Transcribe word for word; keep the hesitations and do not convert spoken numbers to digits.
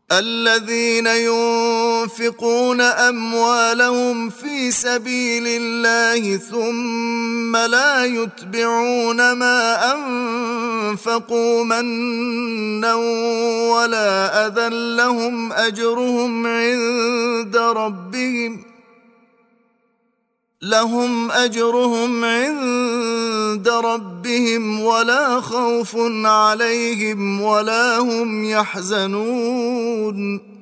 الذين ينفقون أموالهم في سبيل الله ثم لا يتبعون ما أنفقوا منا ولا أذى لهم أجرهم عند ربهم لهم أجرهم عند ربهم ولا خوف عليهم ولا هم يحزنون